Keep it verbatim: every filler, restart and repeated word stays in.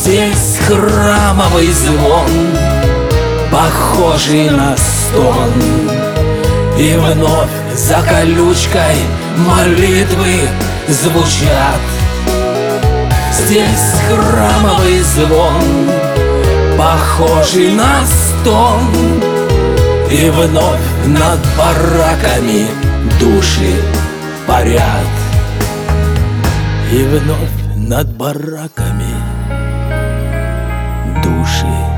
Здесь храмовый звон, похожий на стон, и вновь за колючкой молитвы звучат. Здесь храмовый звон, похожий на стон, и вновь над бараками души парят. И вновь над бараками души